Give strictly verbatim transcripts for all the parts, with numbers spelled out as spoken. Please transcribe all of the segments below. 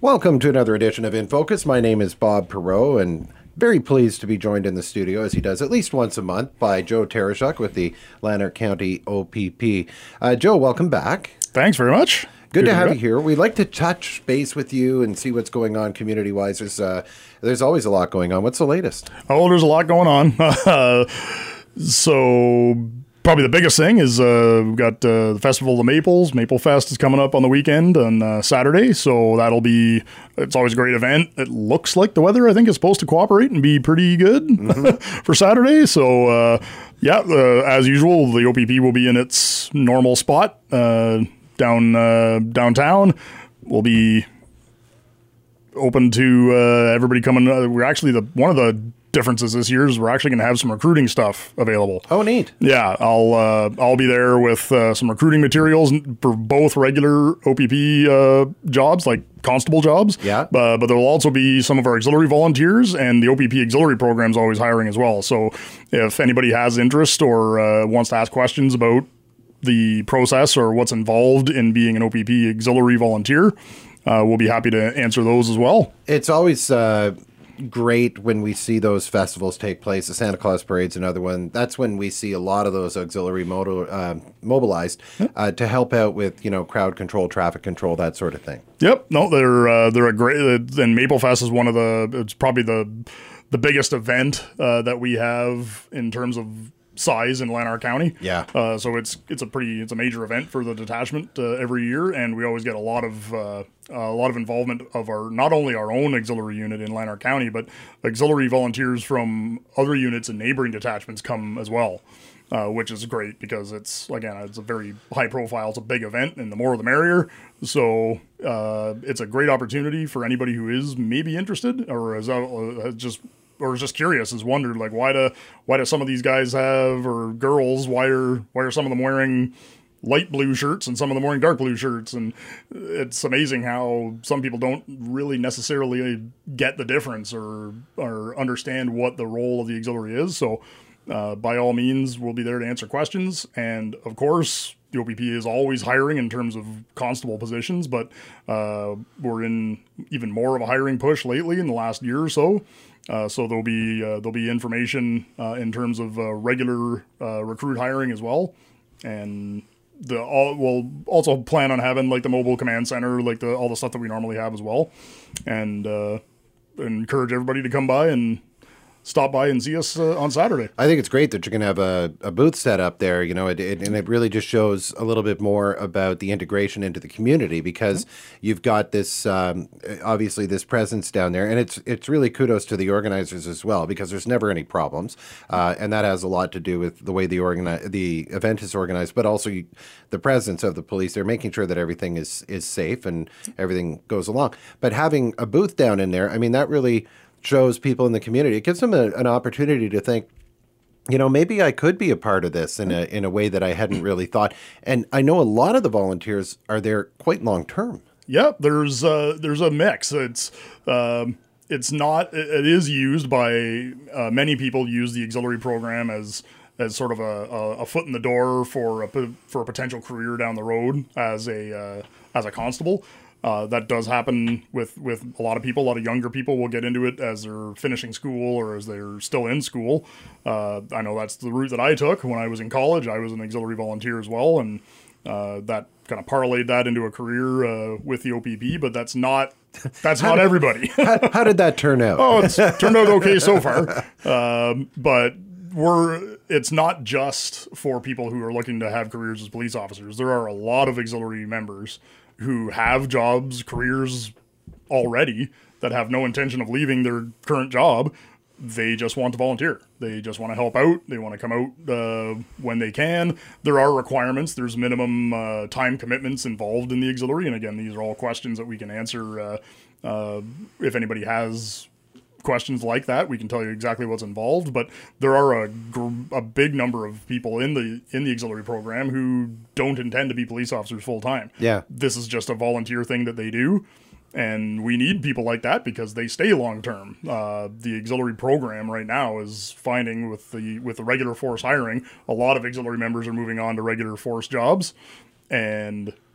Welcome to another edition of In Focus. My name is Bob Perreault, and very pleased to be joined in the studio, as he does at least once a month, by Joe Tarashuk with the Lanark County O P P. Uh, Joe, welcome back. Thanks very much. Good, Good to have you here. We'd like to touch base with you and see what's going on community-wise. There's, uh, there's always a lot going on. What's the latest? Oh, there's a lot going on. uh, so probably the biggest thing is uh, we've got uh, the Festival of the Maples. Maple Fest is coming up on the weekend on uh, Saturday, so that'll be, it's always a great event. It looks like the weather, I think, is supposed to cooperate and be pretty good mm-hmm. for Saturday. So, uh, yeah, uh, as usual, the O P P will be in its normal spot uh, down uh, downtown. We'll be open to uh, everybody coming. Uh, we're actually, the one of the differences this year is we're actually going to have some recruiting stuff available. Oh, neat. Yeah, I'll uh, I'll be there with uh, some recruiting materials for both regular O P P uh, jobs, like constable jobs. Yeah. Uh, but there will also be some of our auxiliary volunteers, and the O P P auxiliary program is always hiring as well. So if anybody has interest or uh, wants to ask questions about the process or what's involved in being an O P P auxiliary volunteer, uh, we'll be happy to answer those as well. It's always uh, great when we see those festivals take place. The Santa Claus Parade's another one. That's when we see a lot of those auxiliary moto, uh, mobilized uh, to help out with, you know, crowd control, traffic control, that sort of thing. Yep. No, they're uh, they're a great. Uh, and Maple Fest is one of the. It's probably the the biggest event uh, that we have in terms of size in Lanark County. Yeah. Uh, so it's it's a pretty it's a major event for the detachment uh, every year, and we always get a lot of uh, a lot of involvement of our not only our own auxiliary unit in Lanark County, but auxiliary volunteers from other units and neighboring detachments come as well, uh, which is great because it's again it's a very high profile, it's a big event, and the more the merrier. So uh, it's a great opportunity for anybody who is maybe interested or is uh, just. or is just curious, has wondered, like, why do why do some of these guys have, or girls, why are why are some of them wearing light blue shirts and some of them wearing dark blue shirts? And it's amazing how some people don't really necessarily get the difference or or understand what the role of the auxiliary is. So uh, by all means, we'll be there to answer questions. And of course, the O P P is always hiring in terms of constable positions, but uh, we're in even more of a hiring push lately in the last year or so. Uh, so there'll be uh, there'll be information uh, in terms of uh, regular uh, recruit hiring as well, and the all we'll also plan on having like the mobile command center, like the all the stuff that we normally have as well, and uh, encourage everybody to come by and stop by and see us uh, on Saturday. I think it's great that you're going to have a, a booth set up there, you know, it, it, and it really just shows a little bit more about the integration into the community because mm-hmm. you've got this, um, obviously this presence down there, and it's it's really kudos to the organizers as well because there's never any problems, uh, and that has a lot to do with the way the organi- the event is organized, but also you, the presence of the police. They're making sure that everything is, is safe and everything goes along. But having a booth down in there, I mean, that really shows people in the community. It gives them a, an opportunity to think, you know, maybe I could be a part of this in a in a way that I hadn't really thought. And I know a lot of the volunteers are there quite long term. Yeah, there's uh, there's a mix. It's um, it's not. It is used by uh, many people. Use the auxiliary program as as sort of a, a, a foot in the door for a for a potential career down the road as a uh, as a constable. Uh, that does happen with, with a lot of people. A lot of younger people will get into it as they're finishing school or as they're still in school. Uh, I know that's the route that I took when I was in college. I was an auxiliary volunteer as well, and uh, that kind of parlayed that into a career uh, with the O P P. But that's not that's not did, everybody. how, how did that turn out? Oh, it's turned out okay so far. Um, but we're it's not just for people who are looking to have careers as police officers. There are a lot of auxiliary members who have jobs, careers already that have no intention of leaving their current job. They just want to volunteer. They just want to help out. They want to come out uh, when they can. There are requirements. There's minimum uh, time commitments involved in the auxiliary. And again, these are all questions that we can answer. Uh, uh, if anybody has questions like that, we can tell you exactly what's involved. But there are a, gr- a big number of people in the in the auxiliary program who don't intend to be police officers full time. Yeah, this is just a volunteer thing that they do, and we need people like that because they stay long term. Uh, the auxiliary program right now is finding with the with the regular force hiring, a lot of auxiliary members are moving on to regular force jobs, and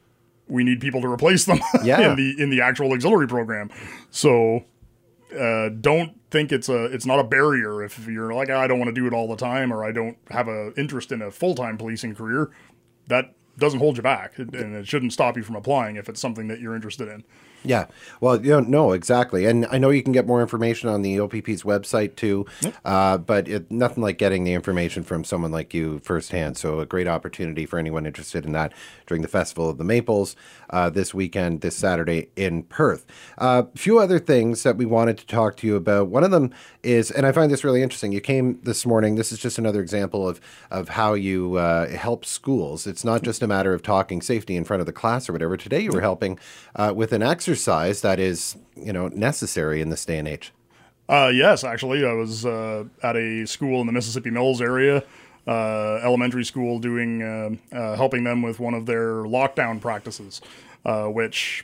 we need people to replace them Yeah. in the in the actual auxiliary program. So uh, don't think it's a it's not a barrier if you're like, I don't want to do it all the time, or I don't have an interest in a full-time policing career. That doesn't hold you back, and it shouldn't stop you from applying if it's something that you're interested in. Yeah, well, you know, no, exactly. And I know you can get more information on the O P P's website too, yep. uh, but it, nothing like getting the information from someone like you firsthand. So a great opportunity for anyone interested in that during the Festival of the Maples uh, this weekend, this Saturday in Perth. A uh, few other things that we wanted to talk to you about. One of them is, and I find this really interesting, you came this morning, this is just another example of, of how you uh, help schools. It's not just a matter of talking safety in front of the class or whatever. Today you were helping uh, with an exercise exercise that is, you know, necessary in this day and age. Uh, yes, actually, I was uh, at a school in the Mississippi Mills area, uh, elementary school, doing uh, uh, helping them with one of their lockdown practices, uh, which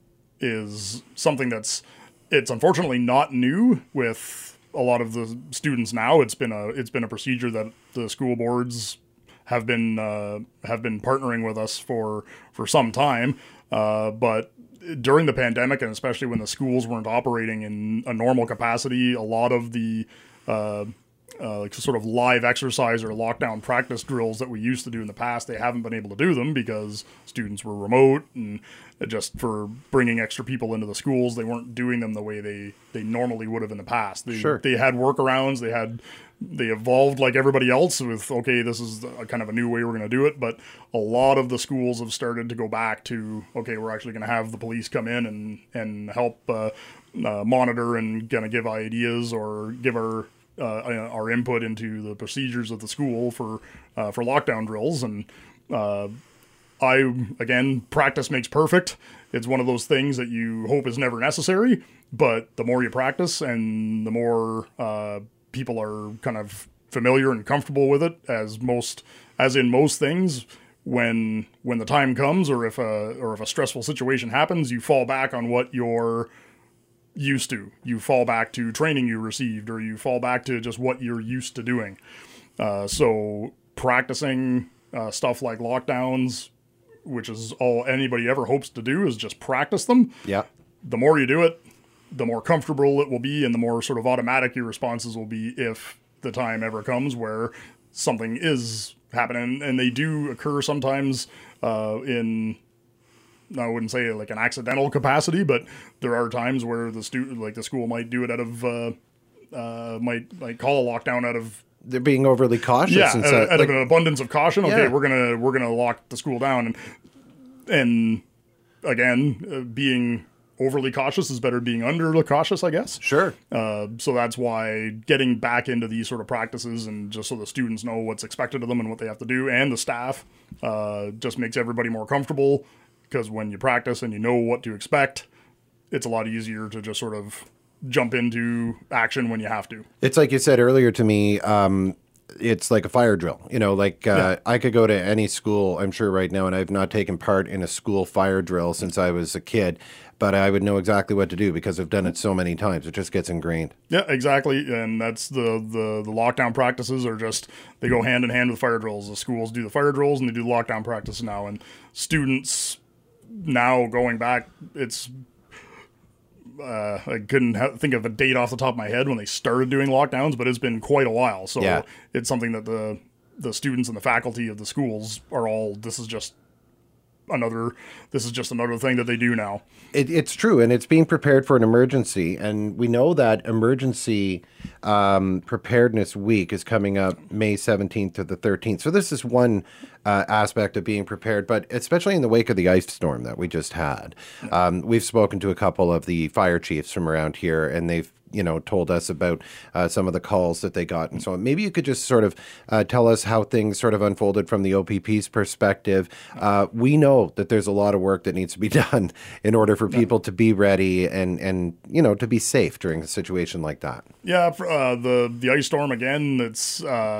is something that's it's unfortunately not new with a lot of the students now. It's been a it's been a procedure that the school boards have been uh, have been partnering with us for for some time, uh, but during the pandemic, and especially when the schools weren't operating in a normal capacity, a lot of the uh, uh, like sort of live exercise or lockdown practice drills that we used to do in the past, they haven't been able to do them because students were remote, and just for bringing extra people into the schools, they weren't doing them the way they, they normally would have in the past. They, sure. They had workarounds. They had they evolved like everybody else with, okay, this is a kind of a new way we're going to do it. But a lot of the schools have started to go back to, okay, we're actually going to have the police come in and, and help uh, uh, monitor and going to give ideas or give our uh, our input into the procedures of the school for uh, for lockdown drills. And uh, I, again, practice makes perfect. It's one of those things that you hope is never necessary, but the more you practice and the more uh, people are kind of familiar and comfortable with it, as most, as in most things, when when the time comes, or if a or if a stressful situation happens, you fall back on what you're used to. You fall back to training you received, or you fall back to just what you're used to doing. Uh, so practicing uh, stuff like lockdowns, which is all anybody ever hopes to do, is just practice them. Yeah. The more you do it, the more comfortable it will be, and the more sort of automatic your responses will be if the time ever comes where something is happening. And they do occur sometimes uh, in, I wouldn't say like an accidental capacity, but there are times where the student, like the school might do it out of, uh, uh, might like call a lockdown out of, they're being overly cautious. Yeah, and out, so, out like, of an abundance of caution. Okay, yeah. we're gonna we're gonna lock the school down, and and again, uh, being overly cautious is better than being under cautious, I guess. Sure. Uh, so that's why getting back into these sort of practices, and just so the students know what's expected of them and what they have to do, and the staff, uh, just makes everybody more comfortable. Because when you practice and you know what to expect, it's a lot easier to just sort of jump into action when you have to. It's like you said earlier to me, um, it's like a fire drill. You know, like uh, yeah. I could go to any school, I'm sure right now, and I've not taken part in a school fire drill since I was a kid, but I would know exactly what to do because I've done it so many times. It just gets ingrained. Yeah, exactly. And that's the, the, the lockdown practices are just, they go hand in hand with fire drills. The schools do the fire drills and they do the lockdown practice now. And students now going back, it's... Uh, I couldn't ha- think of a date off the top of my head when they started doing lockdowns, but it's been quite a while. So yeah. It's something that the the students and the faculty of the schools are all, this is just another, this is just another thing that they do now. It, it's true, and it's being prepared for an emergency. And we know that emergency um, preparedness week is coming up May seventeenth to the thirteenth. So this is one uh, aspect of being prepared, but especially in the wake of the ice storm that we just had. Um, we've spoken to a couple of the fire chiefs from around here, and they've you know, told us about uh, some of the calls that they got and so on. Maybe you could just sort of uh, tell us how things sort of unfolded from the O P P's perspective. Uh, we know that there's a lot of work that needs to be done in order for people to be ready and, and you know, to be safe during a situation like that. Yeah, for, uh, the the ice storm again. It's uh,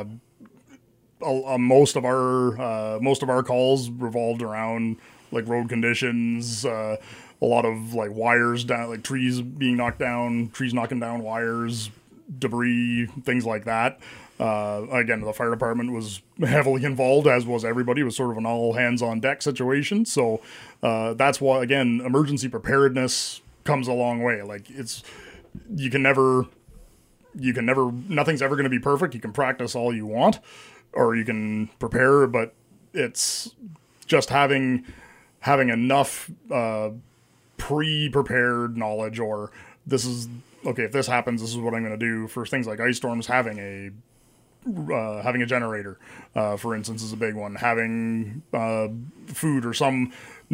uh, most of our uh, most of our calls revolved around like road conditions. Uh, a lot of like wires down, like trees being knocked down, trees knocking down wires, debris, things like that. Uh, again, the fire department was heavily involved, as was everybody. It was sort of an all hands on deck situation. So uh, that's why, again, emergency preparedness comes a long way. Like it's, you can never, you can never, nothing's ever going to be perfect. You can practice all you want, or you can prepare, but it's just having, having enough uh, pre-prepared knowledge, or this is, okay, if this happens, this is what I'm going to do. For things like ice storms, having a Uh, having a generator, uh, for instance, is a big one. Having uh, food or some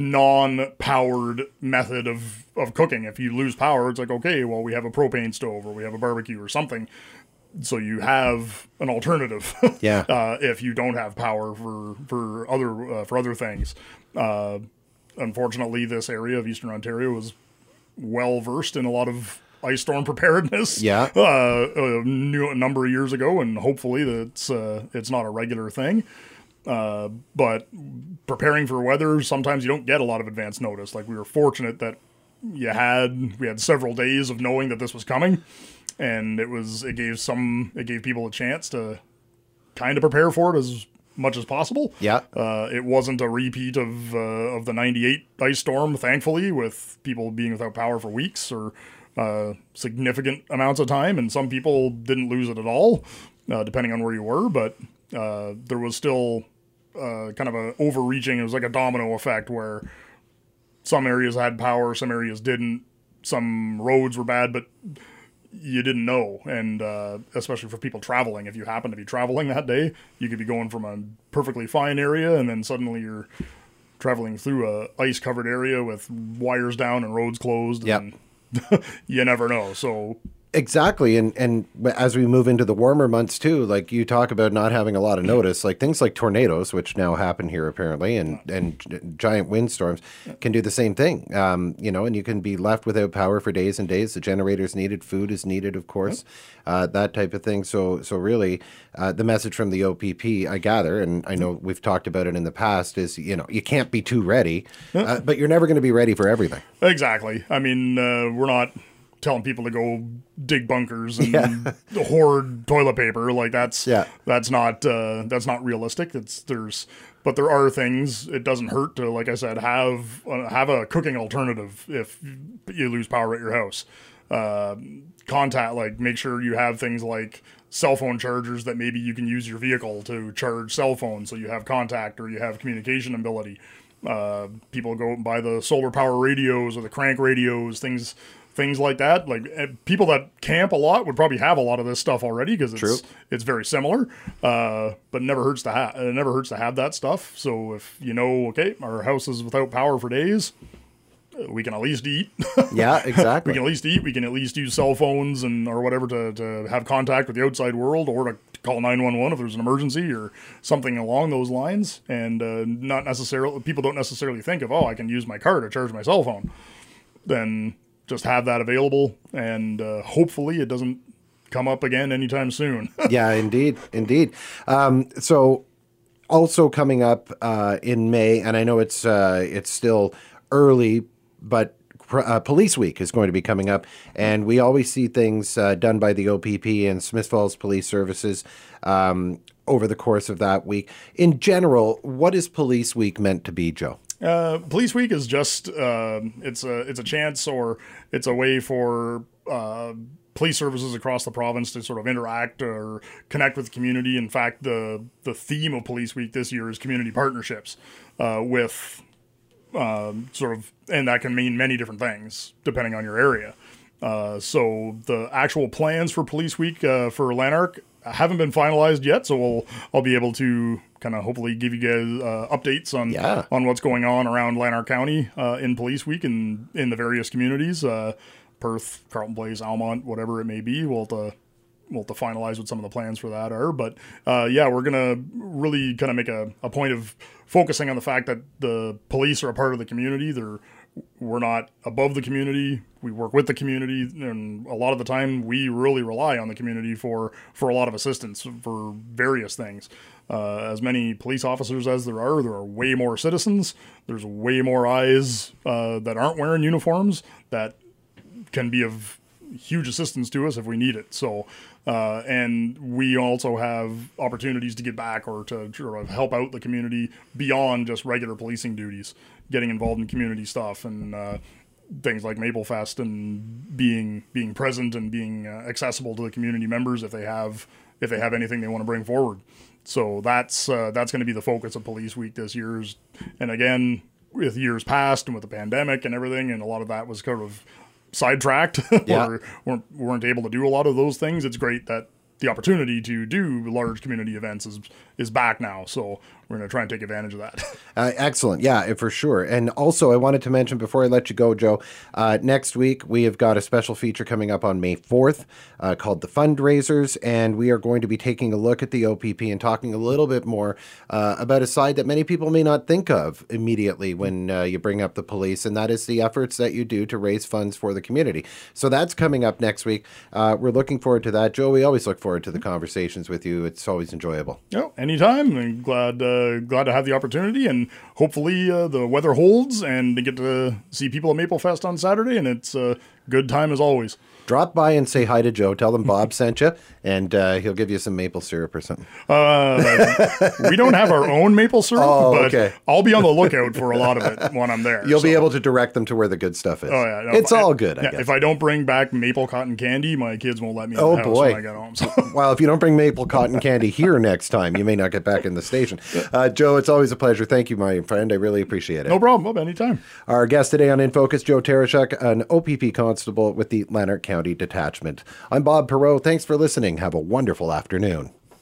non-powered method of, of cooking. If you lose power, it's like, okay, well, we have a propane stove or we have a barbecue or something. So you have an alternative. Yeah. uh, if you don't have power for for other uh, for other things. Uh, unfortunately, this area of Eastern Ontario is well versed in a lot of ice storm preparedness. Yeah. Uh, a, new, a number of years ago, and hopefully that's uh, it's not a regular thing. Uh, but preparing for weather, sometimes you don't get a lot of advance notice. Like we were fortunate that you had we had several days of knowing that this was coming, and it was it gave some it gave people a chance to kind of prepare for it as much as possible. Yeah. Uh, it wasn't a repeat of uh, of the ninety-eight ice storm, thankfully, with people being without power for weeks or uh, significant amounts of time, and some people didn't lose it at all, uh, depending on where you were. But uh, there was still uh, kind of a overreaching. It was like a domino effect where some areas had power, some areas didn't. Some roads were bad, but you didn't know. And uh, especially for people traveling, if you happen to be traveling that day, you could be going from a perfectly fine area, and then suddenly you're traveling through a ice-covered area with wires down and roads closed. Yep. And you never know. So exactly. And and as we move into the warmer months too, like you talk about not having a lot of notice, like things like tornadoes, which now happen here apparently, and, and giant windstorms can do the same thing. Um, you know, and you can be left without power for days and days. The generator's needed, food is needed, of course, uh, that type of thing. So so really, uh, the message from the O P P, I gather, and I know we've talked about it in the past, is, you know, you can't be too ready, uh, but you're never going to be ready for everything. Exactly. I mean, uh, we're not telling people to go dig bunkers and yeah. hoard toilet paper. Like that's yeah. that's not uh, that's not realistic. It's there's but there are things. It doesn't hurt to, like I said, have uh, have a cooking alternative if you lose power at your house. Uh, contact like make sure you have things like cell phone chargers that maybe you can use your vehicle to charge cell phones, so you have contact or you have communication ability. Uh, people go and buy the solar power radios or the crank radios, things. Things like that. Like uh, people that camp a lot would probably have a lot of this stuff already because it's True. it's very similar. Uh, but it never hurts to have it never hurts to have that stuff. So if you know, okay, our house is without power for days, we can at least eat. Yeah, exactly. We can at least eat. We can at least use cell phones and or whatever to, to have contact with the outside world, or to call nine one one if there's an emergency or something along those lines. And uh, not necessarily people don't necessarily think of, oh, I can use my car to charge my cell phone. Then just have that available, and uh, hopefully it doesn't come up again anytime soon. Yeah, indeed, indeed. Um, so also coming up uh, in May, and I know it's uh, it's still early, but uh, Police Week is going to be coming up, and we always see things uh, done by the O P P and Smith Falls Police Services um, over the course of that week. In general, what is Police Week meant to be, Joe? Uh, Police Week is just uh, it's a it's a chance, or it's a way for uh, police services across the province to sort of interact or connect with the community. In fact, the the theme of Police Week this year is community partnerships uh, with um, sort of, and that can mean many different things depending on your area. Uh, so the actual plans for Police Week uh, for Lanark haven't been finalized yet, so we'll I'll be able to kind of hopefully give you guys uh, updates on yeah. on what's going on around Lanark County uh, in Police Week and in the various communities, uh, Perth, Carleton Place, Almont, whatever it may be. We'll have to, we'll have to finalize what some of the plans for that are. But uh, yeah, we're going to really kind of make a, a point of focusing on the fact that the police are a part of the community. They're We're not above the community. We work with the community, and a lot of the time we really rely on the community for, for a lot of assistance for various things. Uh, as many police officers as there are, there are way more citizens. There's way more eyes uh, that aren't wearing uniforms that can be of huge assistance to us if we need it. So, uh, and we also have opportunities to give back or to sort of help out the community beyond just regular policing duties, getting involved in community stuff and uh, things like Maple Fest and being being present and being uh, accessible to the community members if they have if they have anything they want to bring forward. So that's uh, that's going to be the focus of Police Week this year. Is, and again, with years past and with the pandemic and everything, and a lot of that was kind of sidetracked, yeah. or weren't, weren't able to do a lot of those things. It's great that the opportunity to do large community events is is back now. So we're going to try and take advantage of that. Uh, excellent. Yeah, for sure. And also, I wanted to mention before I let you go, Joe, uh, next week we have got a special feature coming up on May fourth uh, called The Fundraisers. And we are going to be taking a look at the O P P and talking a little bit more uh, about a side that many people may not think of immediately when uh, you bring up the police. And that is the efforts that you do to raise funds for the community. So that's coming up next week. Uh, we're looking forward to that. Joe, we always look forward to the conversations with you. It's always enjoyable. Oh, anytime. I'm glad, uh, glad to have the opportunity, and hopefully uh, the weather holds and to get to see people at Maple Fest on Saturday, and it's a good time as always. Drop by and say hi to Joe. Tell him Bob sent you, and uh, he'll give you some maple syrup or something. Uh, we don't have our own maple syrup, oh, but okay. I'll be on the lookout for a lot of it when I'm there. You'll so. be able to direct them to where the good stuff is. Oh, yeah. No, it's I, all good, I yeah, guess. If I don't bring back maple cotton candy, my kids won't let me in oh, the house boy. when I get home. So. Well, if you don't bring maple cotton candy here next time, you may not get back in the station. Uh, Joe, it's always a pleasure. Thank you, my friend. I really appreciate it. No problem. Bob, anytime. Our guest today on In Focus, Joe Tereshuk, an O P P constable with the Lanark County Detachment. I'm Bob Perreault. Thanks for listening. Have a wonderful afternoon.